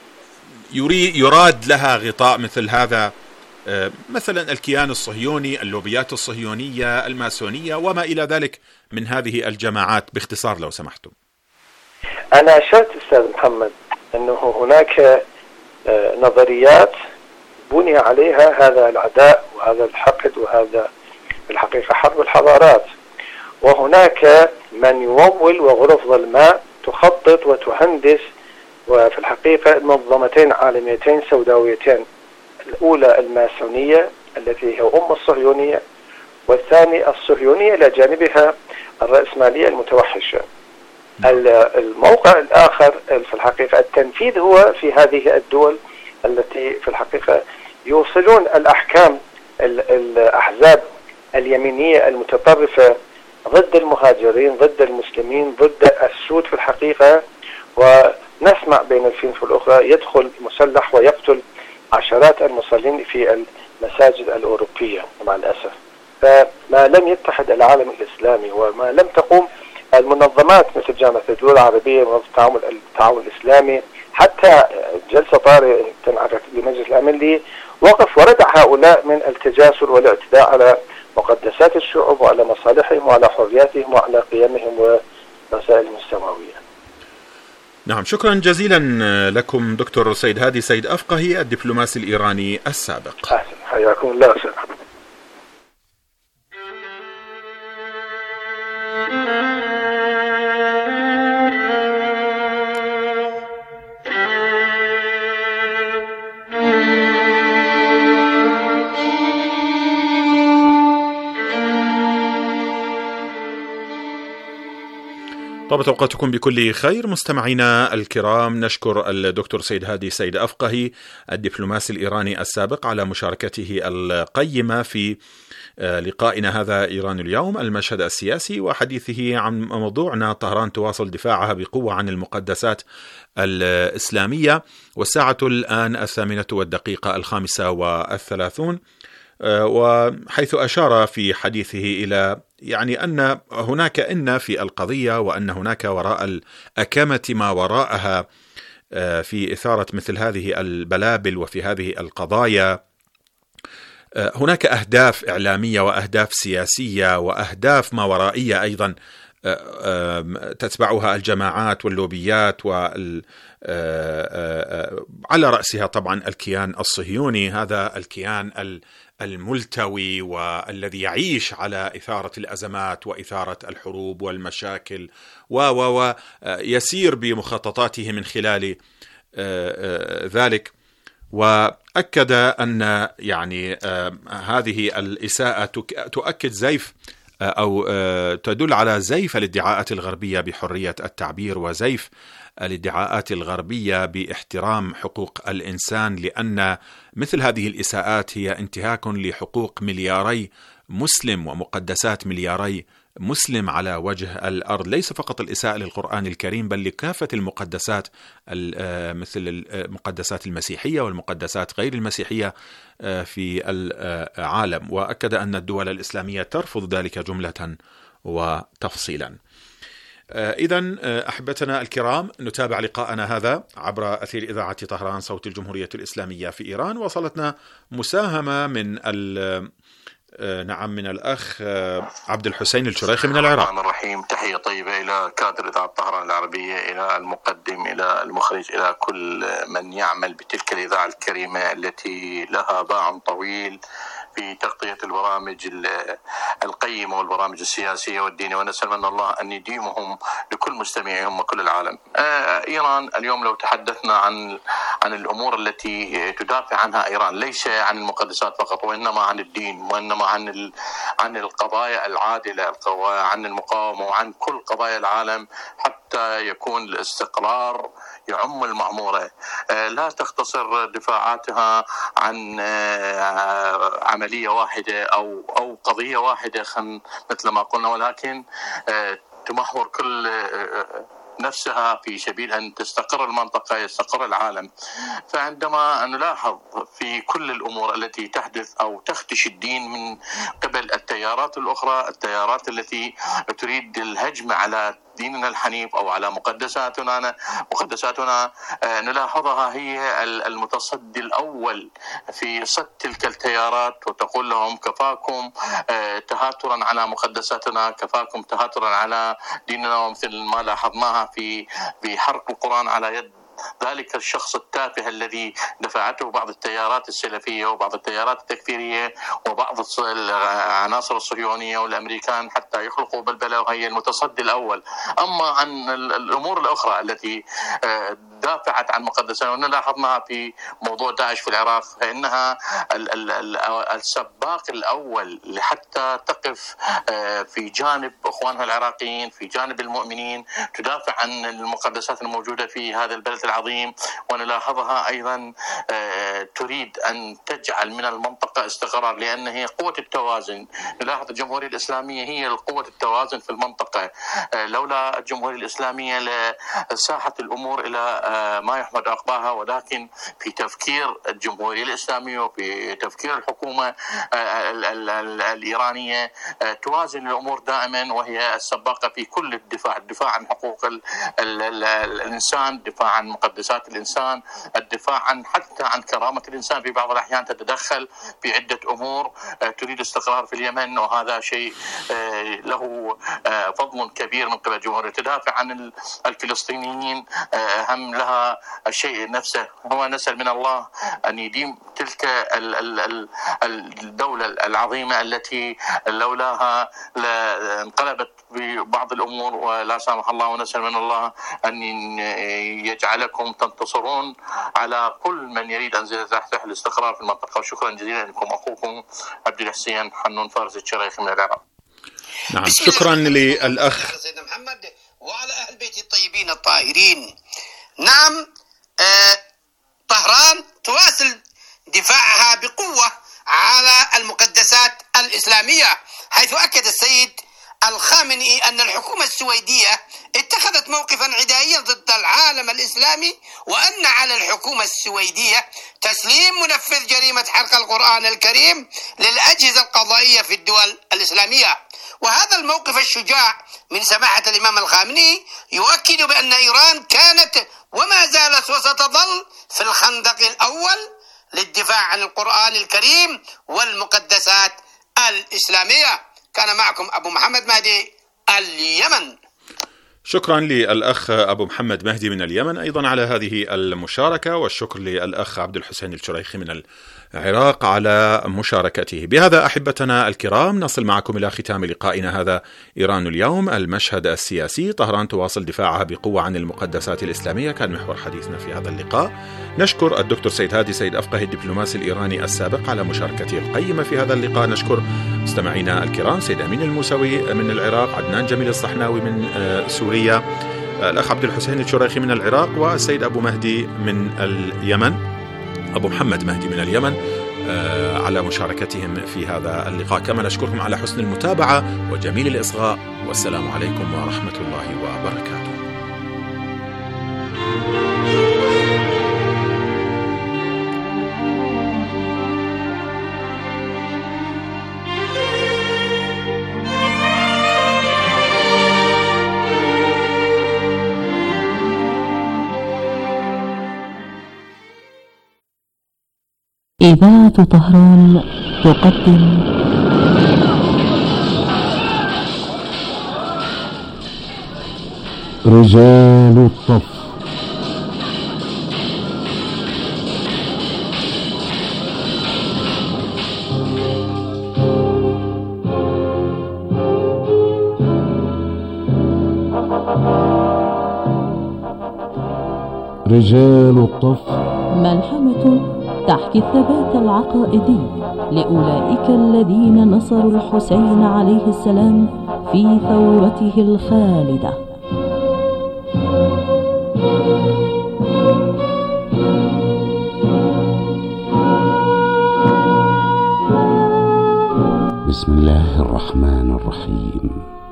يراد لها غطاء مثل هذا، مثلا الكيان الصهيوني، اللوبيات الصهيونية، الماسونية وما إلى ذلك من هذه الجماعات؟ باختصار لو سمحتم. أنا أشرت أستاذ محمد أنه هناك نظريات بني عليها هذا العداء وهذا الحقد وهذا في الحقيقة حرب الحضارات، وهناك من يمول وغرف ظلماء تخطط وتهندس، وفي الحقيقة منظمتين عالميتين سوداويتين، الأولى الماسونية التي هي الصهيونية، والثاني الصهيونية إلى جانبها الرأسمالية المتوحشة. الموقع الآخر في الحقيقة التنفيذ هو في هذه الدول التي في الحقيقة يوصلون الأحكام الأحزاب اليمينية المتطرفة ضد المهاجرين، ضد المسلمين، ضد السود في الحقيقة. ونسمع بين الفين والأخرى يدخل مسلح ويقتل عشرات المصلين في المساجد الأوروبية مع الأسف. فما لم يتحد العالم الإسلامي وما لم تقوم المنظمات مثل جامعة الدول العربية ومنظمة التعاون الإسلامي، حتى جلسة طارئة تنعقد بمجلس الأمن لوقف وردع هؤلاء من التجاسر والاعتداء على مقدسات الشعوب وعلى مصالحهم وعلى حرياتهم وعلى قيمهم ورسائلهم السماوية. نعم، شكرا جزيلا لكم دكتور سيد هادي سيد أفقهي الدبلوماسي الإيراني السابق. حياكم الله. طابت أوقاتكم بكل خير مستمعينا الكرام. نشكر الدكتور سيد هادي سيد أفقهي الدبلوماسي الإيراني السابق على مشاركته القيمة في لقائنا هذا إيران اليوم، المشهد السياسي، وحديثه عن موضوعنا طهران تواصل دفاعها بقوة عن المقدسات الإسلامية. والساعة الآن 8:35، وحيث أشار في حديثه إلى أن هناك في القضية، وأن هناك وراء الأكامة ما وراءها في إثارة مثل هذه البلابل وفي هذه القضايا هناك أهداف إعلامية وأهداف سياسية وأهداف ما ورائية أيضا تتبعها الجماعات واللوبيات على رأسها طبعا الكيان الصهيوني، هذا الكيان الملتوي والذي يعيش على إثارة الأزمات وإثارة الحروب والمشاكل ويسير بمخططاته من خلال ذلك. وأكد أن هذه الإساءة تؤكد زيف أو تدل على زيف الادعاءات الغربية بحرية التعبير وزيف الادعاءات الغربية باحترام حقوق الإنسان، لأن مثل هذه الإساءات هي انتهاك لحقوق ملياري مسلم ومقدسات ملياري مسلم على وجه الأرض. ليس فقط الإساءة للقرآن الكريم بل لكافة المقدسات مثل المقدسات المسيحية والمقدسات غير المسيحية في العالم. وأكد أن الدول الإسلامية ترفض ذلك جملة وتفصيلا. إذن أحبتنا الكرام، نتابع لقاءنا هذا عبر أثير إذاعة طهران صوت الجمهورية الإسلامية في إيران. وصلتنا مساهمة من من الأخ عبد الحسين الشريخي من العراق. الرحمن الرحيم. تحية طيبة إلى كادر إذاعة طهران العربية، إلى المقدم، إلى المخرج، إلى كل من يعمل بتلك الإذاعة الكريمة التي لها باع طويل في تغطية البرامج القيمة والبرامج السياسية والدينية، ونسأل من الله أن يديمهم لكل مستمعيهم وكل العالم. إيران اليوم لو تحدثنا عن الأمور التي تدافع عنها إيران، ليس عن المقدسات فقط، وإنما عن الدين، وإنما عن القضايا العادلة، عن المقاومة، وعن كل قضايا العالم، حتى يكون الاستقرار يعم المعمورة. لا تختصر دفاعاتها عن عملية واحدة أو قضية واحدة مثل ما قلنا، ولكن تمحور كل نفسها في سبيل أن تستقر المنطقة، يستقر العالم. فعندما نلاحظ في كل الأمور التي تحدث أو تخدش الدين من قبل التيارات الأخرى، التيارات التي تريد الهجم على ديننا الحنيف أو على مقدساتنا نلاحظها هي المتصدي الأول في صد تلك التيارات، وتقول لهم كفاكم تهاترا على مقدساتنا، كفاكم تهاترا على ديننا. ومثل ما لاحظناها في حرق القرآن على يد ذلك الشخص التافه الذي دفعته بعض التيارات السلفية وبعض التيارات التكفيرية وبعض العناصر الصهيونية والأمريكان حتى يخلقوا بلبلة، وهي المتصدي الأول. أما عن الأمور الأخرى التي دافعت عن مقدساتنا ونلاحظناها في موضوع داعش في العراق، فإنها السباق الأول لحتى تقف في جانب أخوانها العراقيين، في جانب المؤمنين، تدافع عن المقدسات الموجودة في هذا البلد العظيم. ونلاحظها أيضا تريد أن تجعل من المنطقة تتبقى استقرار، لأن هي قوة التوازن. نلاحظ الجمهورية الإسلامية هي قوة التوازن في المنطقة. لولا الجمهورية الإسلامية لساحت الأمور إلى ما يحمد عقباها، ولكن في تفكير الجمهورية الإسلامية وفي تفكير الحكومة الإيرانية توازن الأمور دائما، وهي السباقة في كل الدفاع عن حقوق الإنسان، الدفاع عن مقدسات الإنسان، الدفاع حتى عن كرامة الإنسان. في بعض الأحيان تتدخل في عدة أمور تريد استقرار في اليمن، وهذا شيء له فضل كبير من قبل الجمهورية. تدافع عن الفلسطينيين هم لها الشيء نفسه. هو نسأل من الله أن يديم تلك الدولة العظيمة التي لولاها انقلبت ببعض الأمور ولا سامح الله، ونسأل من الله أن يجعلكم تنتصرون على كل من يريد أن يحتل الاستقرار في المنطقة. وشكرا جزيلا لكم، أخوكم عبد الحسين حنون فارس الشريخي من العراق. نعم، شكرا للأخ سيدنا محمد وعلى أهل بيت الطيبين الطاهرين. نعم، طهران تواصل دفاعها بقوة على المقدسات الإسلامية، حيث أكد السيد الخامنئي أن الحكومة السويدية اتخذت موقفا عدائيا ضد العالم الإسلامي، وأن على الحكومة السويدية تسليم منفذ جريمة حرق القرآن الكريم للأجهزة القضائية في الدول الإسلامية. وهذا الموقف الشجاع من سماحة الإمام الخامنئي يؤكد بأن إيران كانت وما زالت وستظل في الخندق الأول للدفاع عن القرآن الكريم والمقدسات الإسلامية. كان معكم أبو محمد مهدي اليمن. شكرا للأخ أبو محمد مهدي من اليمن أيضا على هذه المشاركة، والشكر للأخ عبد الحسين الشريخي من العراق على مشاركته. بهذا أحبتنا الكرام نصل معكم إلى ختام لقائنا هذا إيران اليوم. المشهد السياسي، طهران تواصل دفاعها بقوة عن المقدسات الإسلامية، كان محور حديثنا في هذا اللقاء. نشكر الدكتور سيد هادي سيد أفقه الدبلوماسي الإيراني السابق على مشاركته القيمة في هذا اللقاء. نشكر مستمعينا الكرام سيد أمين الموسوي من العراق، عدنان جميل الصحناوي من سوريا، الأخ عبد الحسين الشريخي من العراق، والسيد أبو مهدي من اليمن، أبو محمد مهدي من اليمن، على مشاركتهم في هذا اللقاء. كما نشكركم على حسن المتابعة وجميل الإصغاء، والسلام عليكم ورحمة الله وبركاته. إذاعة طهران تقدم رجال الطف. رجال الطف ملحمة تحكي الثبات العقائدي لأولئك الذين نصروا الحسين عليه السلام في ثورته الخالدة. بسم الله الرحمن الرحيم.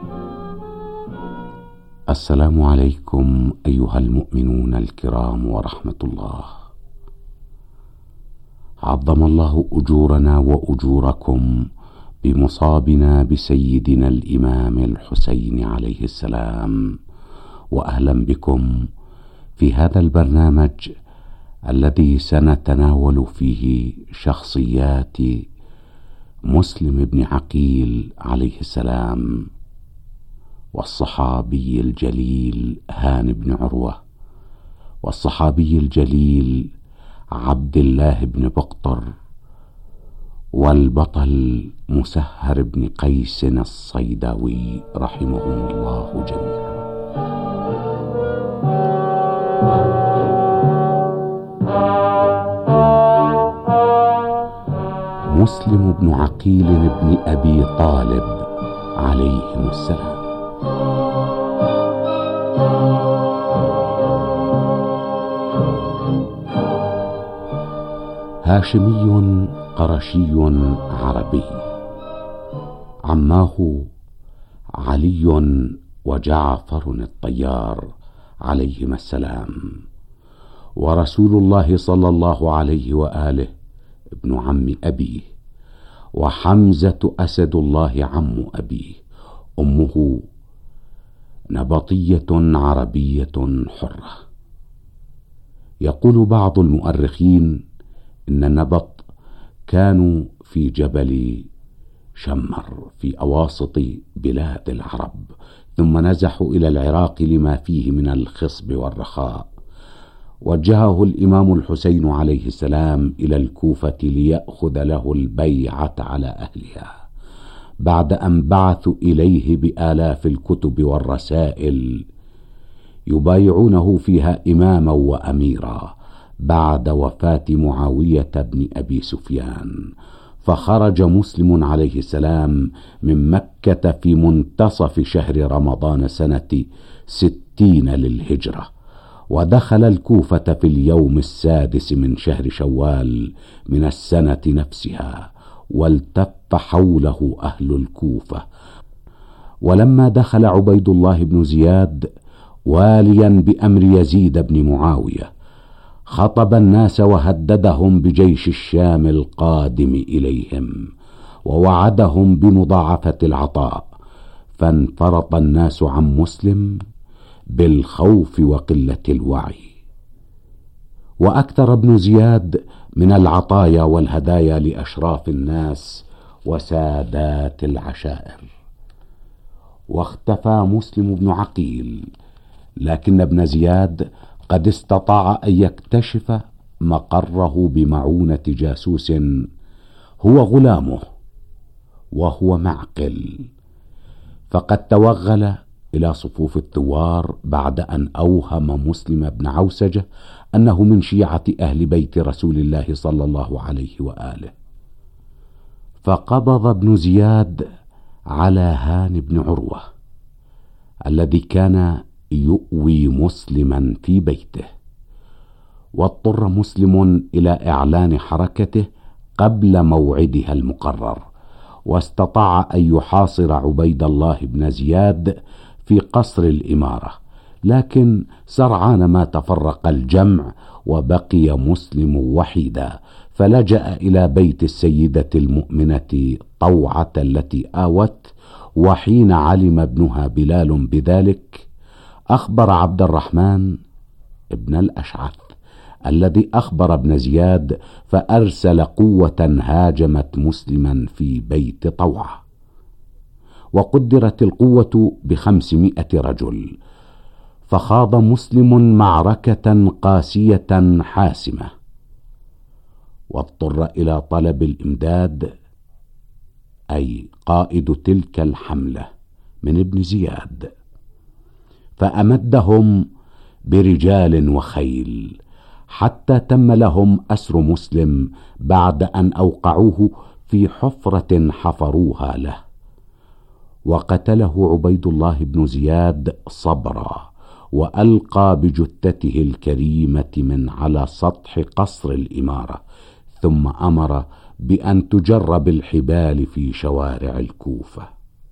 السلام عليكم أيها المؤمنون الكرام ورحمة الله. عظم الله أجورنا وأجوركم بمصابنا بسيدنا الإمام الحسين عليه السلام، وأهلا بكم في هذا البرنامج الذي سنتناول فيه شخصيات مسلم بن عقيل عليه السلام، والصحابي الجليل هاني بن عروة، والصحابي الجليل عبد الله بن بقطر، والبطل مسهر بن قيس الصيداوي رحمهم الله جميعا. مسلم بن عقيل بن أبي طالب عليهم السلام. هاشمي قرشي عربي، عماه علي وجعفر الطيار عليهما السلام، ورسول الله صلى الله عليه وآله ابن عم أبيه، وحمزة أسد الله عم أبيه، أمه نبطية عربية حرة. يقول بعض المؤرخين إن النبط كانوا في جبل شمر في أواسط بلاد العرب، ثم نزحوا إلى العراق لما فيه من الخصب والرخاء. وجهه الإمام الحسين عليه السلام إلى الكوفة ليأخذ له البيعة على أهلها، بعد أن بعثوا إليه بآلاف الكتب والرسائل يبايعونه فيها إماما وأميرا بعد وفاة معاوية بن أبي سفيان. فخرج مسلم عليه السلام من مكة في منتصف شهر رمضان سنة 60 للهجرة، ودخل الكوفة في اليوم 6 من شهر شوال من السنة نفسها، والتف حوله أهل الكوفة. ولما دخل عبيد الله بن زياد واليا بأمر يزيد بن معاوية خطب الناس وهددهم بجيش الشام القادم إليهم، ووعدهم بمضاعفة العطاء، فانفرط الناس عن مسلم بالخوف وقلة الوعي. وأكثر ابن زياد من العطايا والهدايا لأشراف الناس وسادات العشائر. واختفى مسلم بن عقيل، لكن ابن زياد قد استطاع أن يكتشف مقره بمعونة جاسوس هو غلامه وهو معقل، فقد توغل إلى صفوف الثوار بعد أن أوهم مسلم بن عوسجة أنه من شيعة أهل بيت رسول الله صلى الله عليه وآله. فقبض ابن زياد على هاني بن عروة الذي كان يؤوي مسلما في بيته، واضطر مسلم إلى إعلان حركته قبل موعدها المقرر، واستطاع أن يحاصر عبيد الله بن زياد في قصر الإمارة، لكن سرعان ما تفرق الجمع وبقي مسلم وحيدا، فلجأ إلى بيت السيدة المؤمنة طوعة التي آوت. وحين علم ابنها بلال بذلك أخبر عبد الرحمن ابن الأشعث الذي أخبر ابن زياد، فأرسل قوة هاجمت مسلما في بيت طوعة، وقدرت القوة ب500 رجل. فخاض مسلم معركة قاسية حاسمة، واضطر إلى طلب الإمداد، أي قائد تلك الحملة، من ابن زياد، فأمدهم برجال وخيل حتى تم لهم أسر مسلم بعد أن أوقعوه في حفرة حفروها له، وقتله عبيد الله بن زياد صبرا، وألقى بجثته الكريمة من على سطح قصر الإمارة، ثم أمر بأن تجر بالحبال في شوارع الكوفة.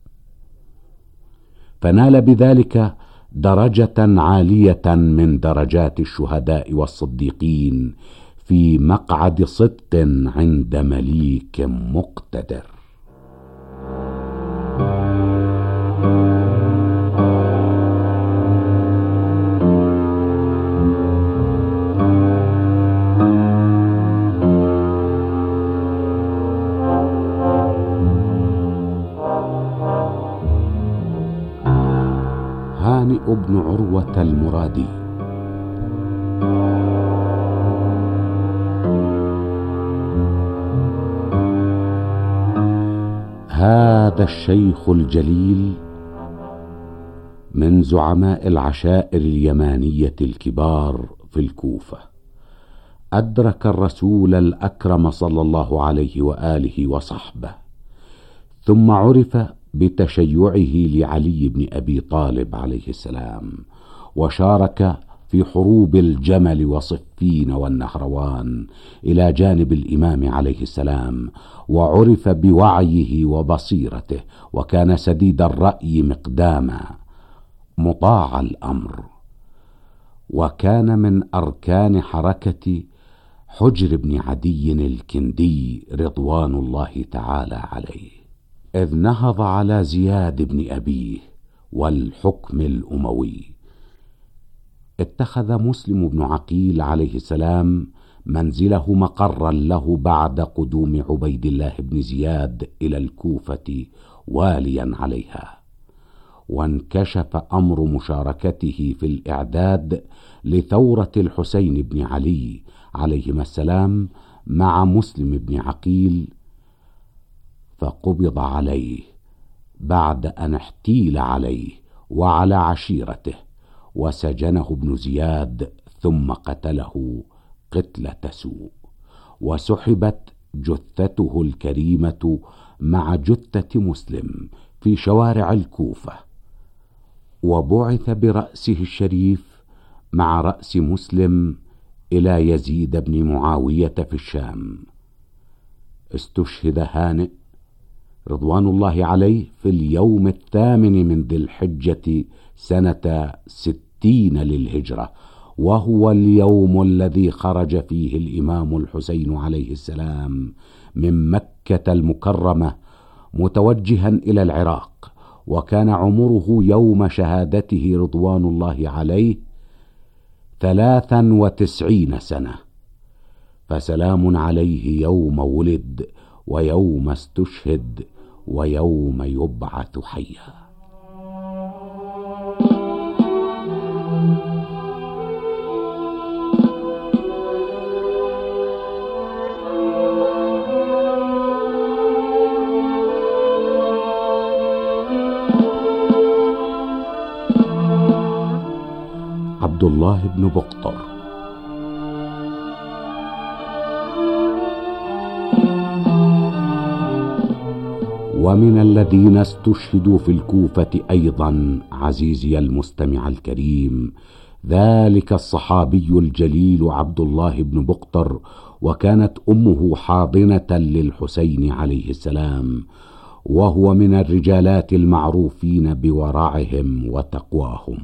فنال بذلك درجة عالية من درجات الشهداء والصديقين في مقعد صدق عند مليك مقتدر. هانئ بن عروة المرادي. هذا الشيخ الجليل من زعماء العشائر اليمانية الكبار في الكوفة، أدرك الرسول الأكرم صلى الله عليه وآله وصحبه، ثم عرف بتشيعه لعلي بن أبي طالب عليه السلام، وشارك في حروب الجمل وصفين والنهروان إلى جانب الإمام عليه السلام، وعرف بوعيه وبصيرته، وكان سديد الرأي مقداما مطاع الأمر، وكان من أركان حركة حجر بن عدي الكندي رضوان الله تعالى عليه، إذ نهض على زياد بن أبيه والحكم الأموي. اتخذ مسلم بن عقيل عليه السلام منزله مقرا له بعد قدوم عبيد الله بن زياد إلى الكوفة واليا عليها، وانكشف أمر مشاركته في الإعداد لثورة الحسين بن علي عليهما السلام مع مسلم بن عقيل، فقبض عليه بعد أن احتيل عليه وعلى عشيرته، وسجنه ابن زياد ثم قتله قتلة سوء، وسحبت جثته الكريمة مع جثة مسلم في شوارع الكوفة، وبعث برأسه الشريف مع رأس مسلم إلى يزيد بن معاوية في الشام. استشهد هانئ رضوان الله عليه في اليوم 8 من ذي الحجة سنة 60 للهجرة، وهو اليوم الذي خرج فيه الإمام الحسين عليه السلام من مكة المكرمة متوجها إلى العراق، وكان عمره يوم شهادته رضوان الله عليه 93 سنة، فسلام عليه يوم ولد ويوم استشهد ويوم يبعث حيا. عبد الله بن بقطر. ومن الذين استشهدوا في الكوفة أيضا عزيزي المستمع الكريم ذلك الصحابي الجليل عبد الله بن بقطر، وكانت أمه حاضنة للحسين عليه السلام، وهو من الرجالات المعروفين بورعهم وتقواهم.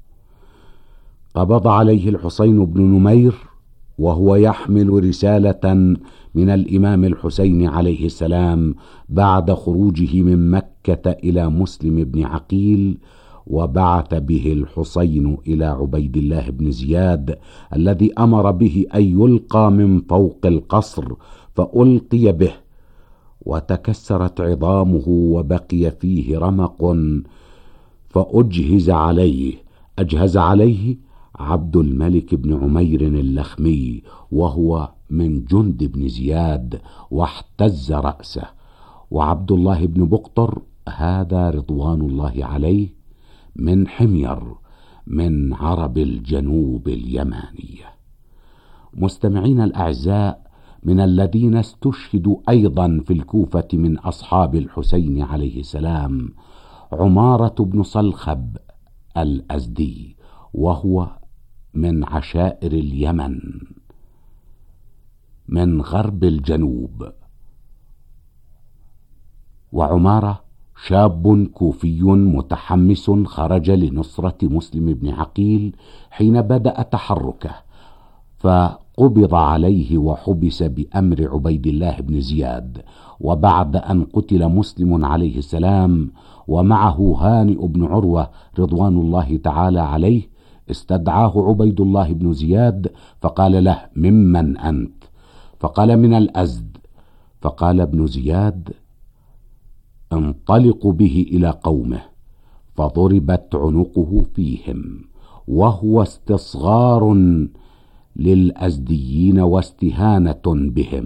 قبض عليه الحسين بن نمير وهو يحمل رسالة من الإمام الحسين عليه السلام بعد خروجه من مكة إلى مسلم بن عقيل، وبعث به الحسين إلى عبيد الله بن زياد الذي أمر به أن يلقى من فوق القصر، فألقي به وتكسرت عظامه وبقي فيه رمق، فأجهز عليه عبد الملك بن عمير اللخمي، وهو من جند بن زياد، واحتز رأسه. وعبد الله بن بقطر هذا رضوان الله عليه من حمير من عرب الجنوب اليمانية. مستمعين الأعزاء، من الذين استشهدوا أيضا في الكوفة من أصحاب الحسين عليه السلام عمارة بن صلخب الأزدي، وهو من عشائر اليمن من غرب الجنوب. وعمارة شاب كوفي متحمس خرج لنصرة مسلم بن عقيل حين بدأ تحركه، فقبض عليه وحبس بأمر عبيد الله بن زياد. وبعد أن قتل مسلم عليه السلام ومعه هانئ بن عروة رضوان الله تعالى عليه، استدعاه عبيد الله بن زياد فقال له: ممن أنت؟ فقال: من الأزد. فقال ابن زياد: انطلقوا به إلى قومه. فضربت عنقه فيهم، وهو استصغار للأزديين واستهانة بهم،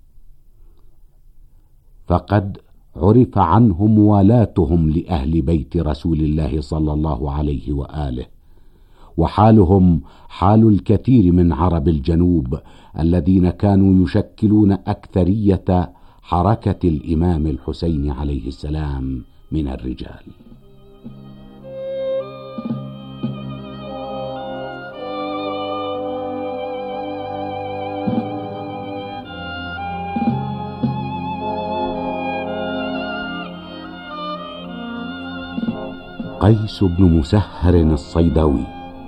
فقد عرف عنهم موالاتهم لأهل بيت رسول الله صلى الله عليه وآله، وحالهم حال الكثير من عرب الجنوب الذين كانوا يشكلون أكثرية حركة الإمام الحسين عليه السلام من الرجال. قيس بن مسهر الصيداوي.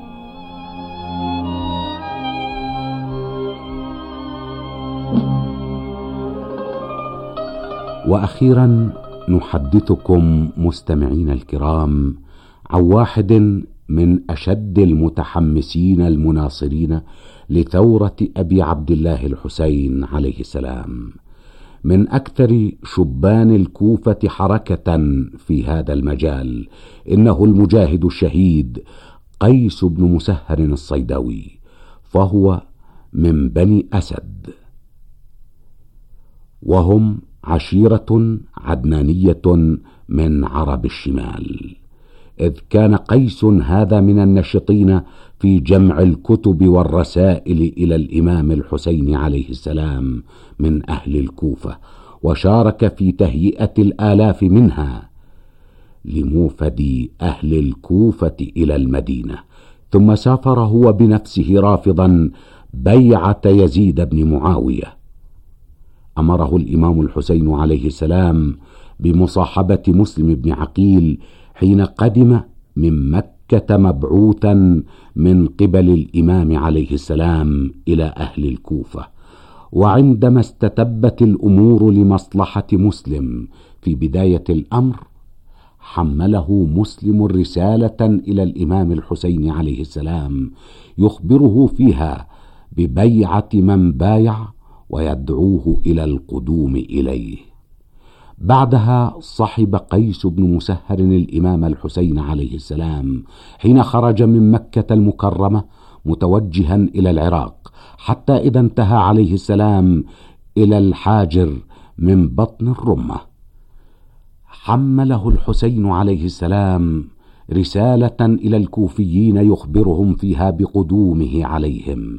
وأخيرا نحدثكم مستمعين الكرام عن واحد من أشد المتحمسين المناصرين لثورة أبي عبد الله الحسين عليه السلام، من أكثر شبان الكوفة حركة في هذا المجال، إنه المجاهد الشهيد قيس بن مسهر الصيداوي، فهو من بني أسد، وهم عشيرة عدنانية من عرب الشمال، إذ كان قيس هذا من النشطين في جمع الكتب والرسائل إلى الإمام الحسين عليه السلام من أهل الكوفة، وشارك في تهيئة الآلاف منها لموفد أهل الكوفة إلى المدينة، ثم سافر هو بنفسه رافضا بيعة يزيد بن معاوية. أمره الإمام الحسين عليه السلام بمصاحبة مسلم بن عقيل حين قدم من مكة مبعوثا من قبل الإمام عليه السلام إلى أهل الكوفة. وعندما استتبت الأمور لمصلحة مسلم في بداية الأمر، حمله مسلم رسالة إلى الإمام الحسين عليه السلام يخبره فيها ببيعة من بايع ويدعوه إلى القدوم إليه. بعدها صحب قيس بن مسهر الإمام الحسين عليه السلام حين خرج من مكة المكرمة متوجها إلى العراق، حتى إذا انتهى عليه السلام إلى الحاجر من بطن الرمة، حمله الحسين عليه السلام رسالة إلى الكوفيين يخبرهم فيها بقدومه عليهم.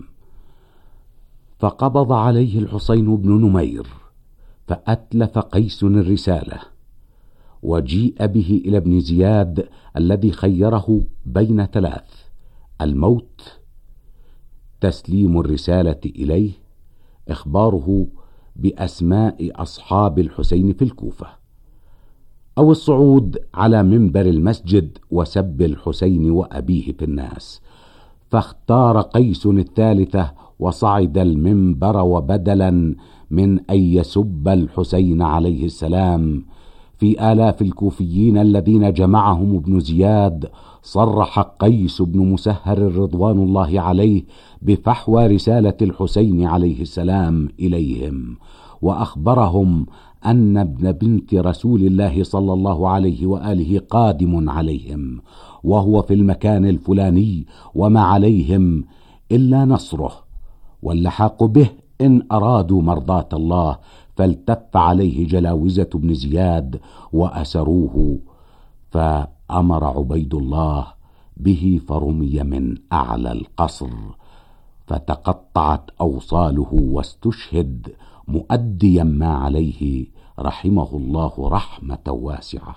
فقبض عليه الحسين بن نمير، فأتلف قيس الرسالة، وجيء به إلى ابن زياد الذي خيره بين ثلاث: الموت، تسليم الرسالة إليه، إخباره بأسماء أصحاب الحسين في الكوفة، أو الصعود على منبر المسجد وسب الحسين وأبيه في الناس. فاختار قيس الثالثة وصعد المنبر، وبدلا من أن يسب الحسين عليه السلام في آلاف الكوفيين الذين جمعهم ابن زياد، صرح قيس بن مسهر رضوان الله عليه بفحوى رسالة الحسين عليه السلام إليهم، وأخبرهم أن ابن بنت رسول الله صلى الله عليه وآله قادم عليهم، وهو في المكان الفلاني، وما عليهم إلا نصره واللحاق به إن أرادوا مرضاة الله. فالتف عليه جلاوزة بن زياد وأسروه، فأمر عبيد الله به فرمي من أعلى القصر، فتقطعت أوصاله واستشهد مؤديا ما عليه رحمه الله رحمة واسعة.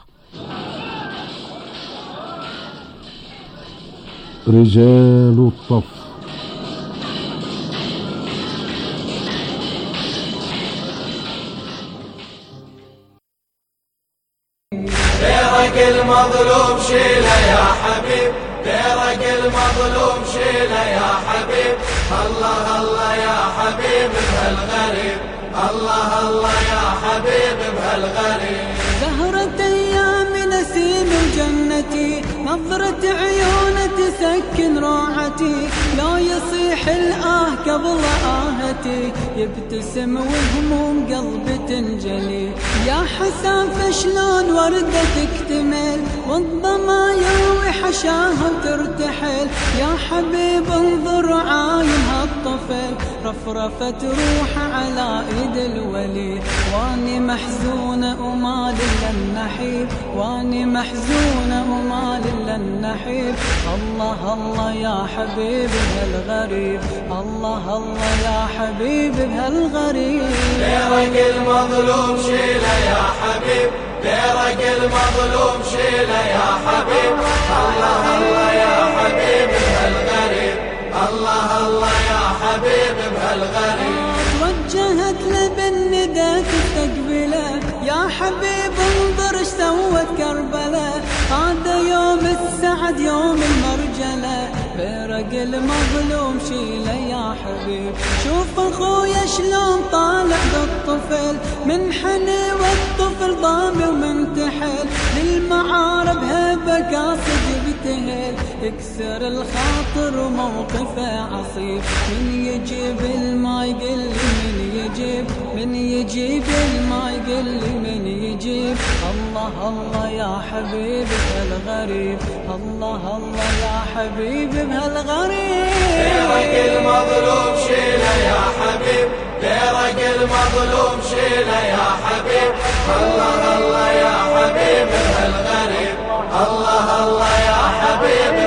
رجال الطف. ديرك المظلوم شيله يا حبيب، ديرك المظلوم شيله يا حبيب، الله الله يا حبيب بهالغريب، الله الله يا حبيب بهالغريب. زهرة أيام نسيم جنتي، نظرة عيونه تسكن روعتي، لا يصيح الآه قبل آهتي، يبتسم وهموم قلبي تنجلي، يا حسافة شلون وردة تكتمل، والظما يروي حشاها وترتحل، يا حبيب انظر عاين هالطفل، رفرفت روحه على ايد الولي، واني محزونة وما لله النحيب، واني محزونة وما لله النحيب. الله الله يا حبيب بهالغريب، الله الله يا حبيب بهالغريب. ديرك المظلوم شيله يا حبيب، ديرك المظلوم شيله يا حبيب، الله الله يا حبيب بهالغريب، الله الله يا حبيب بهالغريب. وجهت له بالندى تستقبله، يا حبيب انظر ايش سوت كربلاء، هذا يوم السعد يوم المرجلة، بيرق المظلوم شيله يا حبيب. شوف اخويا شلون طالع بالطفل منحني والطفل ضامي ومنتحل، للمعارب هبه قاصد يبتهل، يكسر الخاطر وموقفه عصيب. من يجيب الماء يقل لي من يجيب الماء يقل لي من يجيب. الله الله يا حبيبي بهالغريب، الله الله يا حبيبي بهالغريب. بيرق المظلوم شيله يا حبيب، بيرق المظلوم شيله يا حبيب. الله الله يا حبيب بهالغريب، الله الله يا حبيب